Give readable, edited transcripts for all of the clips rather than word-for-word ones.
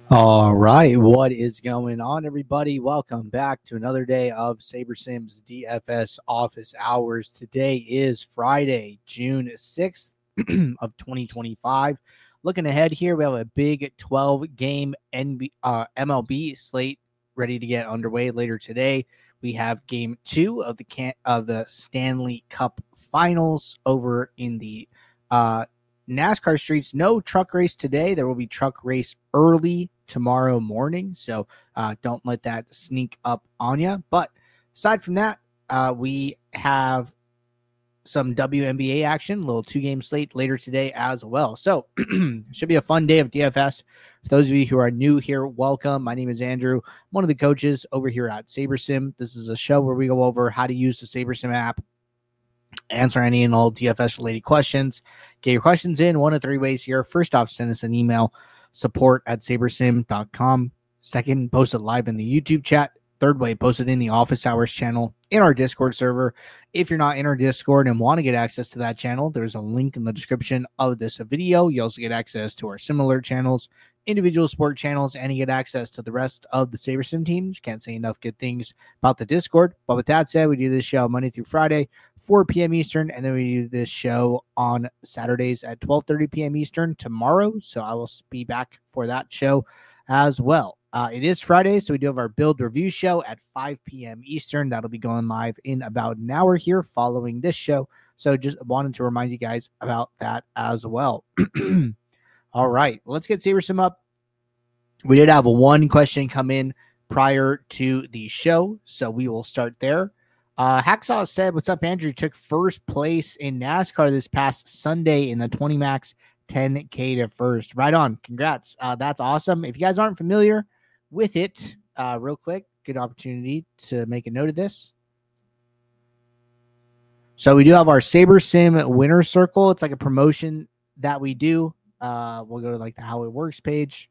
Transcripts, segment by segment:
All right, what is going on, everybody? Welcome back to another day of SaberSim's DFS office hours. Today is Friday, June 6th of 2025. Looking ahead here, we have a big 12-game MLB slate ready to get underway later today. We have Game 2 of the Stanley Cup Finals over in the NASCAR streets. No truck race today. There will be truck race early tomorrow morning, so don't let that sneak up on you. But aside from that, we have some WNBA action, a little 2-game slate later today as well. So should be a fun day of DFS. For those of you who are new here, welcome. My name is Andrew. I'm one of the coaches over here at SaberSim. This is a show where we go over how to use the SaberSim app, answer any and all DFS related questions. Get your questions in one of three ways here. First off, send us an email, support@sabersim.com. Second, post it live in the YouTube chat. Third way, post it in the office hours channel in our Discord server. If you're not in our Discord and want to get access to that channel, there's a link in the description of this video. You also get access to our similar channels, individual sport channels, and you get access to the rest of the SaberSim teams. Can't say enough good things about the Discord. But with that said, we do this show Monday through Friday, 4 p.m. Eastern, and then we do this show on Saturdays at 12:30 p.m. Eastern tomorrow. So I will be back for that show as well. It is Friday, so we do have our build review show at 5 p.m. Eastern. That'll be going live in about an hour here following this show. So just wanted to remind you guys about that as well. All right, let's get SaberSim up. We did have one question come in prior to the show, so we will start there. Hacksaw said, "What's up, Andrew? Took first place in NASCAR this past Sunday in the 20 max 10K to first. Right on. Congrats. That's awesome. If you guys aren't familiar with it, real quick, good opportunity to make a note of this. So we do have our SaberSim winner circle. It's like a promotion that we do. We'll go to like the how it works page.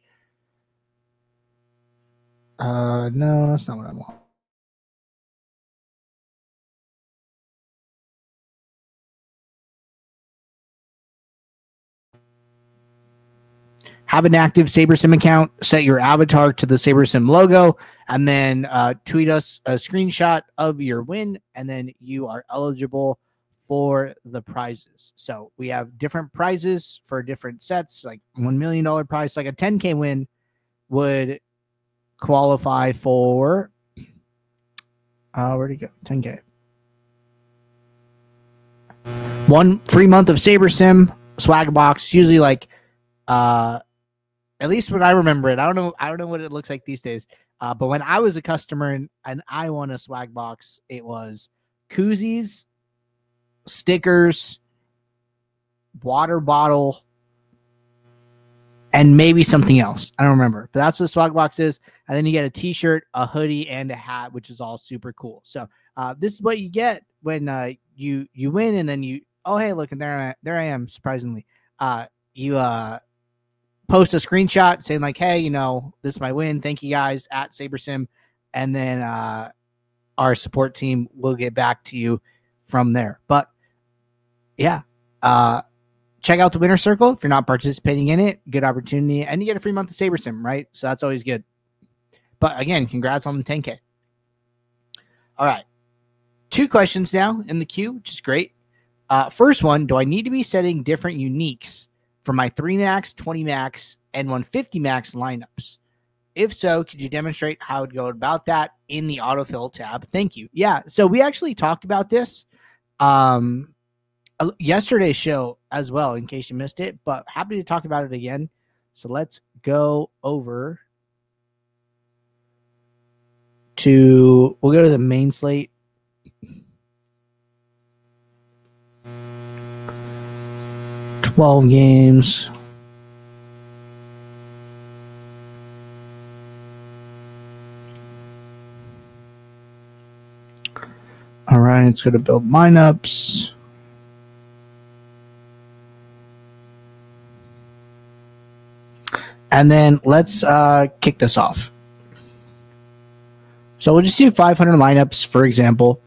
No, that's not what I want. Have an active SaberSim account, set your avatar to the SaberSim logo, and then tweet us a screenshot of your win, and then you are eligible for the prizes. So we have different prizes for different sets, like $1 million prize, like a 10K win would qualify for, where'd it go? 10K. 1 free month of SaberSim swag box, usually like, at least when I remember it, I don't know what it looks like these days. But when I was a customer and I won a swag box, it was koozies, stickers, water bottle, and maybe something else. I don't remember, but that's what the swag box is. And then you get a t-shirt, a hoodie, and a hat, which is all super cool. So this is what you get when you win, and then oh, hey, look, and there I am, surprisingly. You post a screenshot saying like, hey, this is my win. Thank you guys at SaberSim. And then our support team will get back to you from there. But yeah, check out the winner circle. If you're not participating in it, good opportunity. And you get a free month of SaberSim, right? So that's always good. But again, congrats on the 10K. All right. 2 questions now in the queue, which is great. First one, do I need to be setting different uniques for my 3 max, 20 max, and 150 max lineups? If so, could you demonstrate how to go about that in the autofill tab? Thank you. Yeah, so we actually talked about this yesterday's show as well, in case you missed it, but happy to talk about it again. So let's go over we'll go to the main slate. Games. All right, let's go to build lineups. And then let's kick this off. So we'll just do 500 lineups, for example.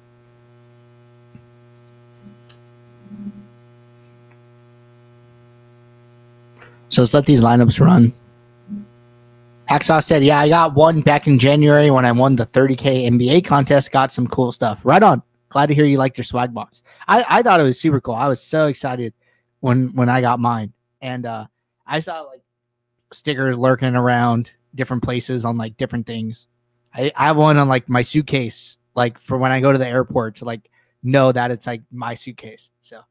So let's let these lineups run. Hacksaw said, yeah, I got one back in January when I won the 30K NBA contest. Got some cool stuff. Right on. Glad to hear you liked your swag box. I thought it was super cool. I was so excited when I got mine. And I saw like stickers lurking around different places on like different things. I have one on like my suitcase, like for when I go to the airport to like know that it's like my suitcase. So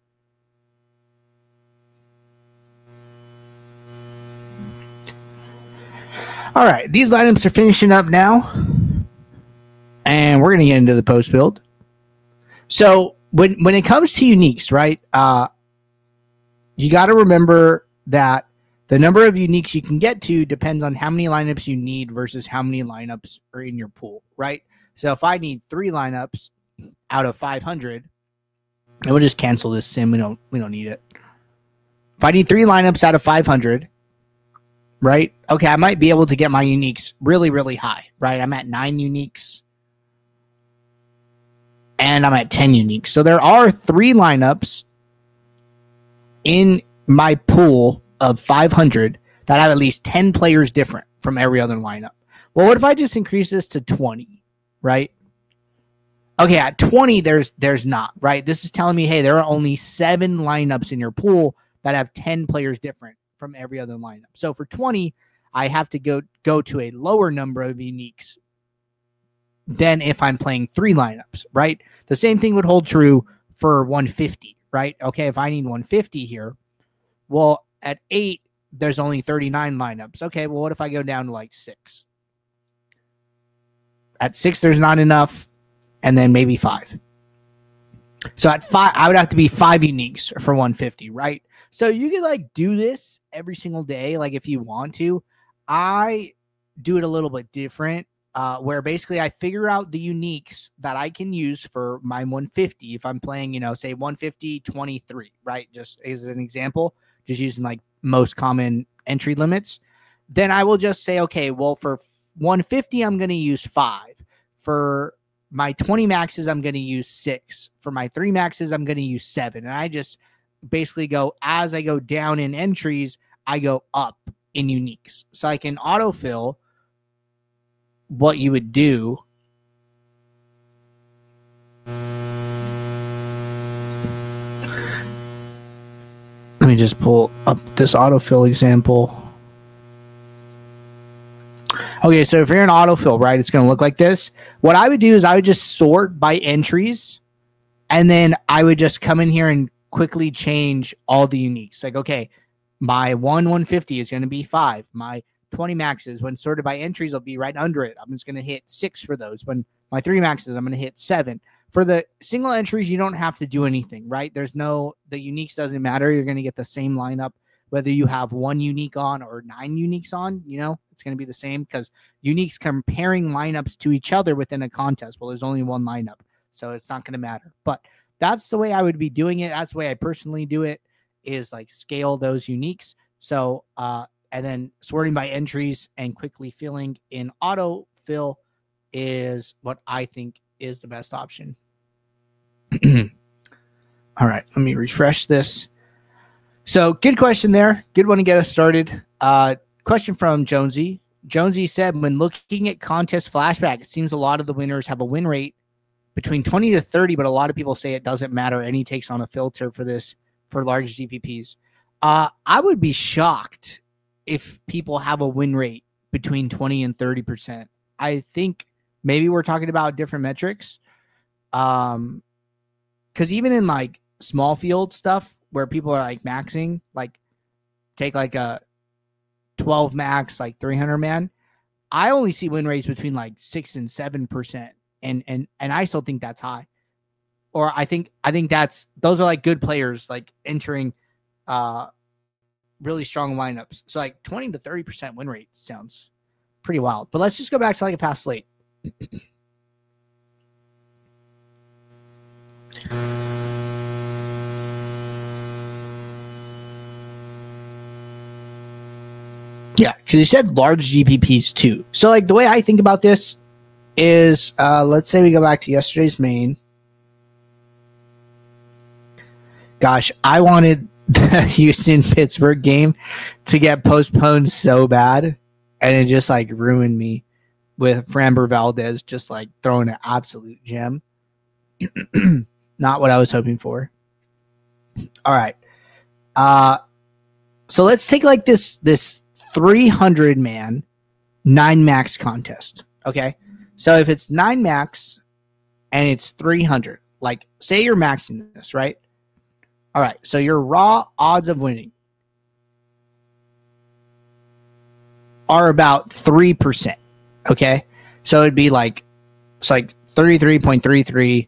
all right, these lineups are finishing up now, and we're gonna get into the post build. So when it comes to uniques, right? You got to remember that the number of uniques you can get to depends on how many lineups you need versus how many lineups are in your pool, right? So if I need 3 lineups out of 500, and we'll just cancel this sim. We don't need it. If I need 3 lineups out of 500, right? Okay, I might be able to get my uniques really, really high, right? I'm at 9 uniques, and I'm at 10 uniques. So there are 3 lineups in my pool of 500 that have at least 10 players different from every other lineup. Well, what if I just increase this to 20, right? Okay, at 20, there's not, right? This is telling me, hey, there are only 7 lineups in your pool that have 10 players different from every other lineup. So for 20, I have to go to a lower number of uniques than if I'm playing 3 lineups, right? The same thing would hold true for 150, right? Okay, if I need 150 here, well, at 8, there's only 39 lineups. Okay, well, what if I go down to like 6? At 6, there's not enough, and then maybe 5. So at 5, I would have to be 5 uniques for 150, right? So you could like do this every single day, like if you want to. I do it a little bit different, where basically I figure out the uniques that I can use for my 150. If I'm playing, say 150, 23, right? Just as an example, just using like most common entry limits. Then I will just say, okay, well, for 150, I'm going to use 5. For my 20 maxes, I'm going to use 6. For my 3 maxes, I'm going to use 7. And I just basically go, as I go down in entries, I go up in uniques. So I can autofill what you would do. Let me just pull up this autofill example. Okay, so if you're an autofill, right, it's going to look like this. What I would do is I would just sort by entries, and then I would just come in here and quickly change all the uniques. Like, okay, my 150 is going to be 5. My 20 maxes, when sorted by entries, will be right under it. I'm just going to hit 6 for those. When my 3 maxes, I'm going to hit 7. For the single entries, you don't have to do anything, right? The uniques doesn't matter. You're going to get the same lineup, whether you have 1 unique on or 9 uniques on, it's going to be the same because uniques comparing lineups to each other within a contest. Well, there's only 1 lineup, so it's not going to matter. But that's the way I would be doing it. That's the way I personally do it, is like scale those uniques. So, and then sorting by entries and quickly filling in autofill is what I think is the best option. All right, let me refresh this. So good question there. Good one to get us started. Question from Jonesy. Jonesy said, when looking at contest flashback, it seems a lot of the winners have a win rate between 20 to 30, but a lot of people say it doesn't matter. And he takes on a filter for this for large GPPs. I would be shocked if people have a win rate between 20 and 30%. I think maybe we're talking about different metrics. Because even in like small field stuff where people are like maxing, like take like a 12 max, like 300 man, I only see win rates between like 6 and 7%. And I still think that's high. Or I think those are like good players like entering really strong lineups. So like 20 to 30% win rate sounds pretty wild. But let's just go back to like a past slate. Yeah, because you said large GPPs too. So like the way I think about this is, let's say we go back to yesterday's main. Gosh, I wanted the Houston-Pittsburgh game to get postponed so bad. and it just like ruined me with Framber Valdez just like throwing an absolute gem. Not what I was hoping for. All right. So let's take like this 300 man 9 max contest. Okay. So if it's 9 max and it's 300, like say you're maxing this, right? All right. So your raw odds of winning are about 3%. Okay. So it'd be like, it's like 33.33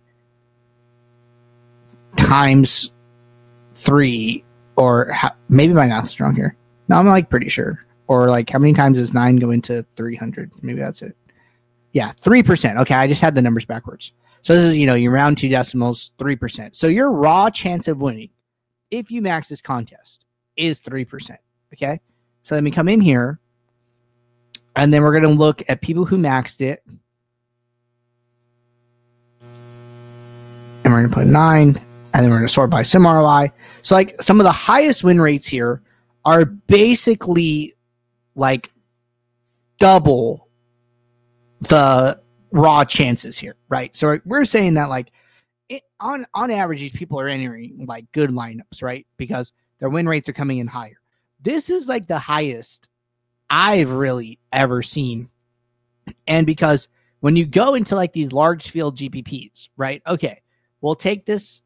times 3, or maybe my math's wrong here. No, I'm like pretty sure. Or like how many times does 9 go into 300? Maybe that's it. Yeah, 3%. Okay, I just had the numbers backwards. So this is, you round 2 decimals, 3%. So your raw chance of winning, if you max this contest, is 3%. Okay? So let me come in here, and then we're going to look at people who maxed it. And we're going to put 9, and then we're going to sort by sim ROI. So like some of the highest win rates here are basically like double the raw chances here, right? So we're saying that like on average, these people are entering like good lineups, right? Because their win rates are coming in higher. This is like the highest I've really ever seen. And because when you go into like these large field GPPs, right? Okay, we'll take this,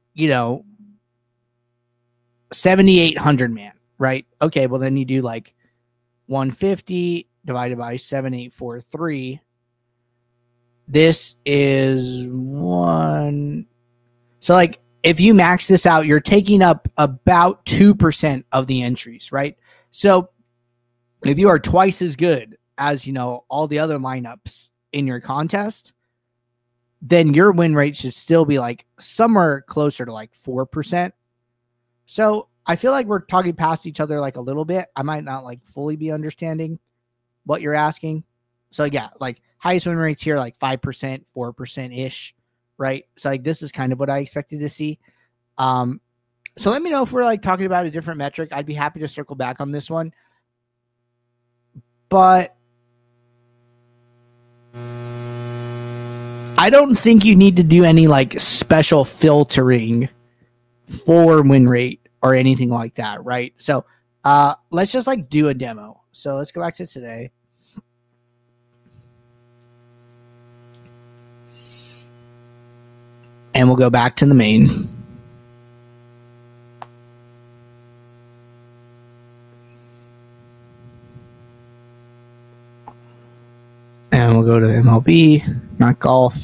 7,800 man, right? Okay, well then you do like 150 divided by 7,843. This is 1. So like if you max this out, you're taking up about 2% of the entries, right? So if you are twice as good as, all the other lineups in your contest, then your win rate should still be like somewhere closer to like 4%. So I feel like we're talking past each other like a little bit. I might not like fully be understanding what you're asking. So yeah, like highest win rates here, like 5%, 4% ish, right? So like this is kind of what I expected to see. So let me know if we're like talking about a different metric. I'd be happy to circle back on this one. But I don't think you need to do any like special filtering for win rate or anything like that, right? So let's just like do a demo. So let's go back to today. And we'll go back to the main. And we'll go to MLB, not golf.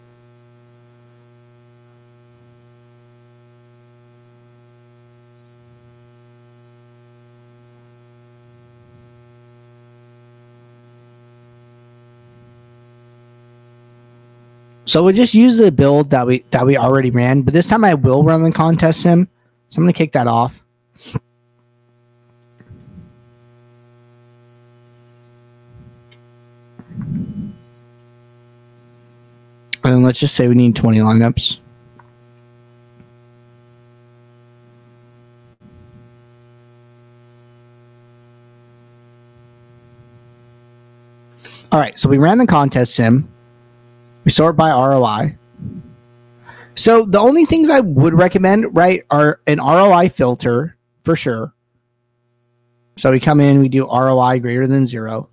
So we'll just use the build that we already ran, but this time I will run the contest sim. So I'm going to kick that off. And let's just say we need 20 lineups. All right, so we ran the contest sim. We sort by ROI. So the only things I would recommend, right, are an ROI filter for sure. So we come in, we do ROI greater than 0.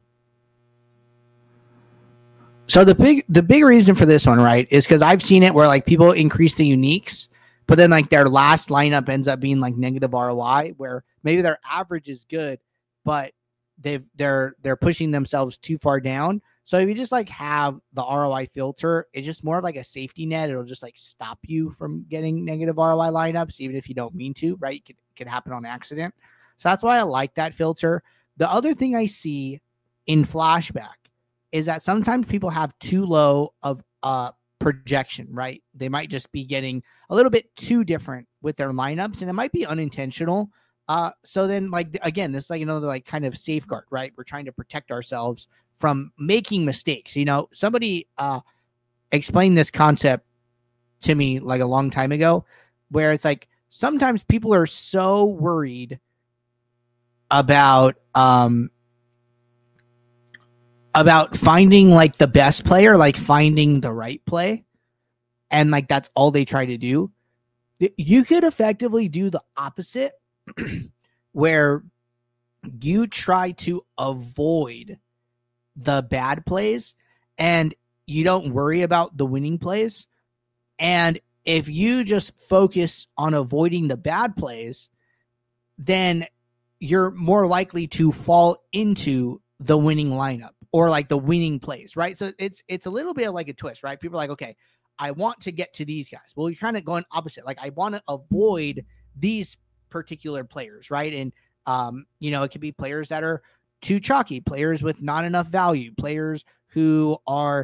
So the big reason for this one, right, is because I've seen it where like people increase the uniques, but then like their last lineup ends up being like negative ROI, where maybe their average is good, but they're pushing themselves too far down. So if you just like have the ROI filter, it's just more of like a safety net. It'll just like stop you from getting negative ROI lineups, even if you don't mean to, right? It could happen on accident. So that's why I like that filter. The other thing I see in Flashback is that sometimes people have too low of projection, right? They might just be getting a little bit too different with their lineups, and it might be unintentional. So then, like, again, this is like another like kind of safeguard, right? We're trying to protect ourselves from making mistakes. Somebody explained this concept to me like a long time ago, where it's like sometimes people are so worried about about finding like the best player, like finding the right play, and like that's all they try to do. You could effectively do the opposite where you try to avoid the bad plays and you don't worry about the winning plays. And if you just focus on avoiding the bad plays, then you're more likely to fall into the winning lineup or like the winning plays, right? So it's a little bit like a twist, right? People are like, okay, I want to get to these guys. Well, you're kind of going opposite. Like I want to avoid these particular players, right? And it could be players that are too chalky, players with not enough value, players who are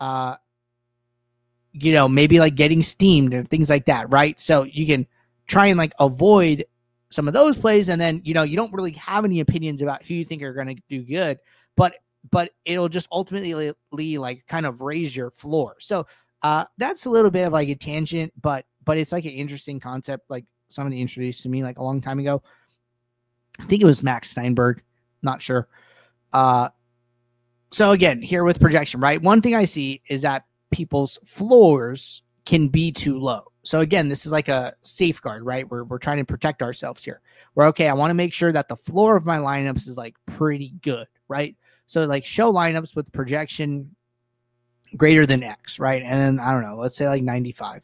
maybe like getting steamed and things like that, right? So you can try and like avoid some of those plays, and then you don't really have any opinions about who you think are going to do good, but it'll just ultimately like kind of raise your floor. So that's a little bit of like a tangent, but it's like an interesting concept. Like somebody introduced to me like a long time ago. I think it was Max Steinberg, not sure. So again, here with projection, right? One thing I see is that people's floors can be too low. So again, this is like a safeguard, right? We're trying to protect ourselves here. We're okay. I want to make sure that the floor of my lineups is like pretty good, right? So like show lineups with projection greater than X, right? And then I don't know, let's say like 95.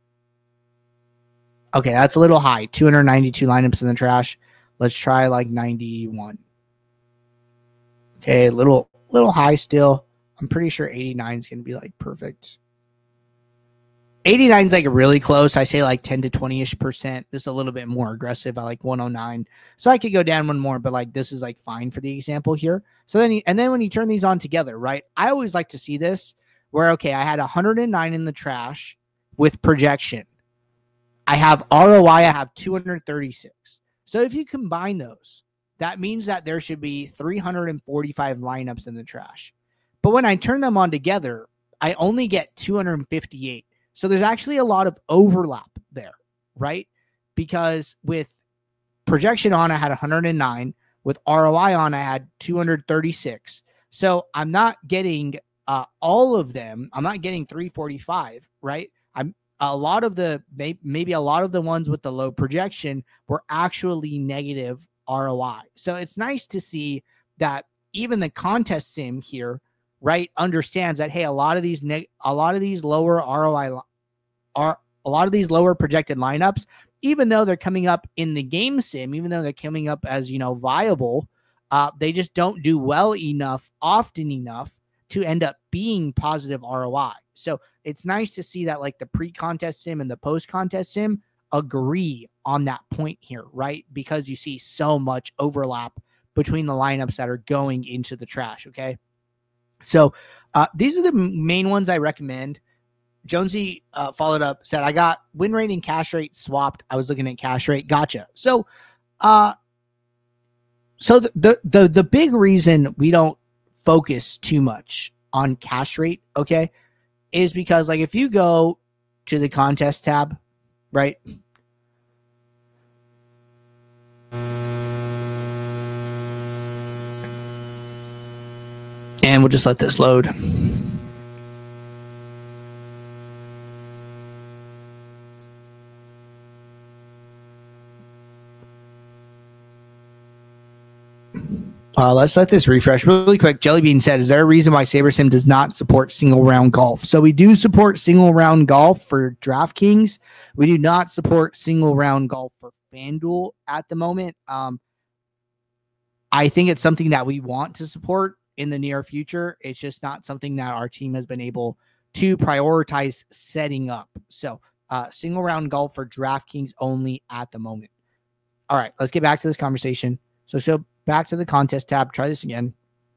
Okay, that's a little high. 292 lineups in the trash. Let's try like 91. Okay, little high still. I'm pretty sure 89 is going to be like perfect. 89 is like really close. I say like 10 to 20-ish%. This is a little bit more aggressive. I like 109. So I could go down one more, but like this is like fine for the example here. So then when you turn these on together, right? I always like to see this where, okay, I had 109 in the trash with projection. I have ROI, I have 236. So if you combine those, that means that there should be 345 lineups in the trash. But when I turn them on together, I only get 258. So there's actually a lot of overlap there, right? Because with projection on, I had 109. With ROI on, I had 236. So I'm not getting all of them. I'm not getting 345, right? Maybe a lot of the ones with the low projection were actually negative ROI. So it's nice to see that even the contest sim here, right, understands that, hey, a lot of these lower ROI are a lot of these lower projected lineups, even though they're coming up in the game sim, even though they're coming up as viable, they just don't do well enough, often enough to end up being positive ROI. So it's nice to see that like the pre-contest sim and the post-contest sim agree on that point here, right? Because you see so much overlap between the lineups that are going into the trash, okay? So these are the main ones I recommend. Jonesy followed up, said, I got win rate and cash rate swapped. I was looking at cash rate. Gotcha. So the big reason we don't focus too much on cash rate, okay, is because like if you go to the contest tab, right? And we'll just let this load. Let's let this refresh really quick. Jellybean said, is there a reason why SaberSim does not support single round golf? So we do support single round golf for DraftKings. We do not support single round golf for FanDuel at the moment. I think it's something that we want to support in the near future. It's just not something that our team has been able to prioritize setting up. So single round golf for DraftKings only at the moment. All right, let's get back to this conversation. So back to the contest tab. Try this again.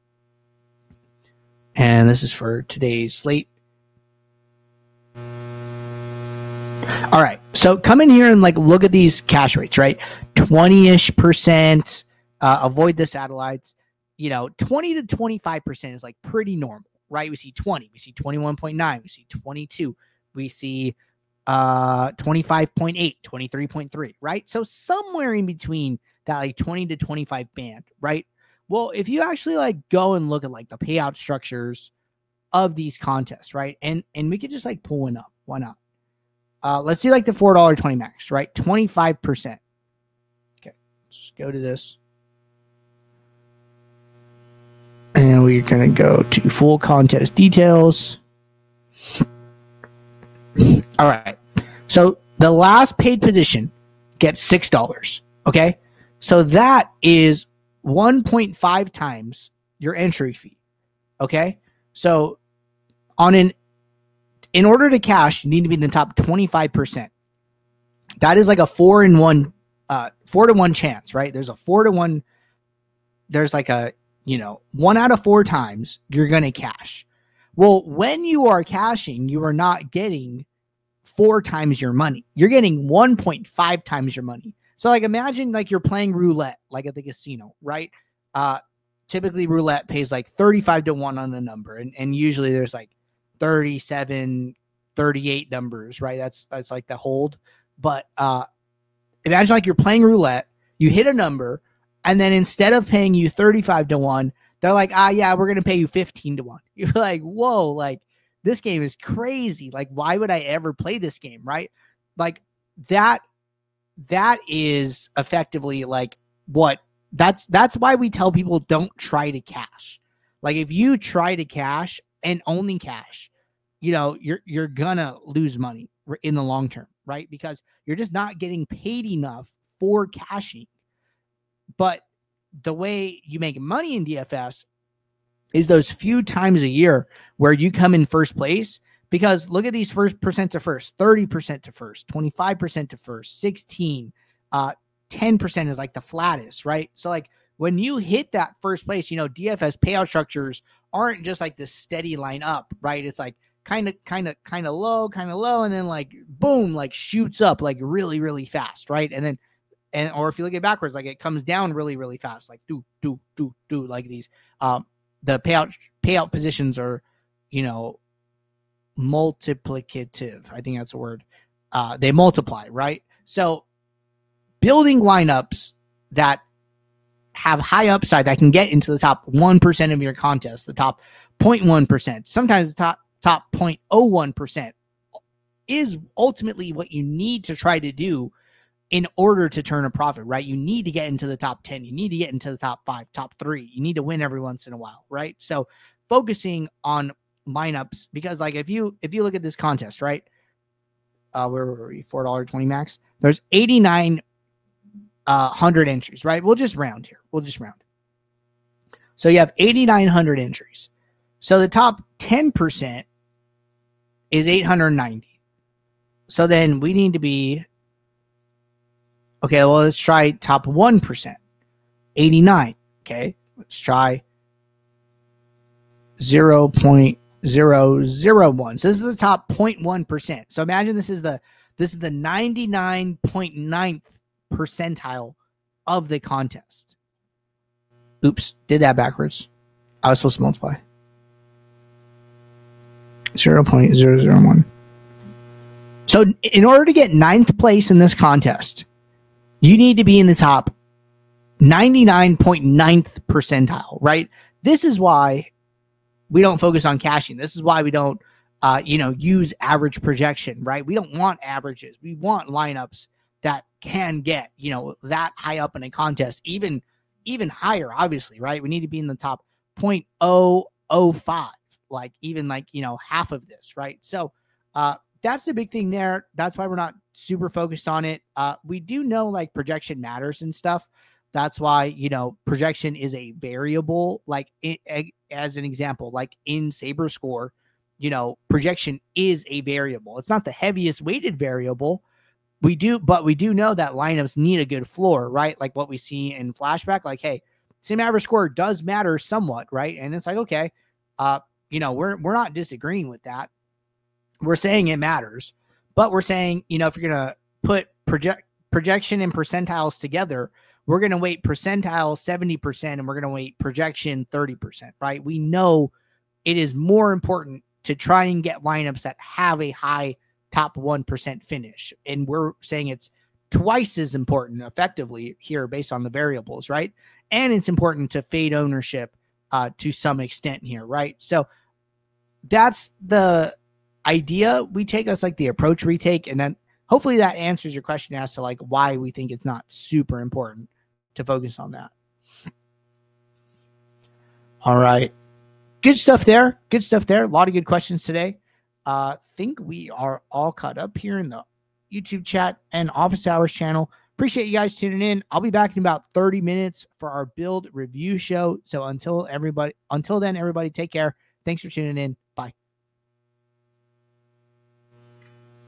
And this is for today's slate. All right. So come in here and like look at these cash rates, right? 20-ish%. Avoid the satellites. 20 to 25% is like pretty normal, right? We see 20. We see 21.9. We see 22. We see 25.8, 23.3, right? So somewhere in between that like 20 to 25 band, right? Well, if you actually like go and look at like the payout structures of these contests, right? And we could just like pull one up. Why not? Let's do like the $4.20 max, right? 25%. Okay, let's just go to this. And we're going to go to full contest details. All right. So the last paid position gets $6. Okay. So that is 1.5 times your entry fee. Okay. So in order to cash, you need to be in the top 25%. That is like a 4 to 1 chance, right? There's a 4 to 1. There's like a, 1 out of 4 times you're going to cash. Well, when you are cashing, you are not getting 4 times your money. You're getting 1.5 times your money. So like imagine like you're playing roulette, like at the casino, right? Typically roulette pays like 35 to 1 on the number. And usually there's like 37, 38 numbers, right? That's like the hold. But imagine like you're playing roulette, you hit a number, and then instead of paying you 35 to 1, they're like, yeah, we're going to pay you 15 to 1. You're like, whoa, like this game is crazy. Like, why would I ever play this game, right? Like that is effectively like that's why we tell people don't try to cash. Like if you try to cash and only cash, you're gonna lose money in the long term, right? Because you're just not getting paid enough for cashing. But the way you make money in DFS is those few times a year where you come in first place. Because look at these first percent to first, 30% to first, 25% to first, 16, 10% is like the flattest, right? So like when you hit that first place, DFS payout structures aren't just like this steady line up, right? It's like kind of low, and then like boom, like shoots up like really, really fast, right? Or if you look at backwards, like it comes down really, really fast, like do like these. The payout positions are, multiplicative. I think that's a word. They multiply, right? So building lineups that have high upside that can get into the top 1% of your contest, the top 0.1%, sometimes the top 0.01% is ultimately what you need to try to do in order to turn a profit, right? You need to get into the top 10. You need to get into the top 5, top 3. You need to win every once in a while, right? So focusing on lineups, because like if you look at this contest, right? Where were we? $4.20 max. There's 8,900 entries, right? We'll just round here. So you have 8,900 entries. So the top 10% is 890. So then we need to be okay. Well, let's try top 1%, 89. Okay, let's try 0.001. So this is the top 0.1%. So imagine this is the 99.9th percentile of the contest. Oops, did that backwards. I was supposed to multiply. 0.001. So in order to get 9th place in this contest, you need to be in the top 99.9th percentile, right? This is why we don't focus on cashing. This is why we don't, use average projection, right? We don't want averages. We want lineups that can get, that high up in a contest, even higher, obviously, right? We need to be in the top 0.005, like even like, half of this, right? So that's the big thing there. That's why we're not super focused on it. We do know like projection matters and stuff. That's why, projection is a variable, like as an example, like in Saber Score, projection is a variable. It's not the heaviest weighted variable. But we do know that lineups need a good floor, right? Like what we see in Flashback, like, hey, sim average score does matter somewhat, right? And it's like, okay, we're not disagreeing with that. We're saying it matters, but we're saying, if you're going to put projection and percentiles together, we're going to weight percentile 70% and we're going to weight projection 30%, right? We know it is more important to try and get lineups that have a high top 1% finish. And we're saying it's twice as important effectively here based on the variables, right? and it's important to fade ownership to some extent here, right? So that's the idea we take. That's like the approach we take, and then hopefully that answers your question as to like why we think it's not super important to focus on that. All right. Good stuff there. Good stuff there. A lot of good questions today. Think we are all caught up here in the YouTube chat and office hours channel. Appreciate you guys tuning in. I'll be back in about 30 minutes for our build review show. So until then, everybody take care. Thanks for tuning in. Bye.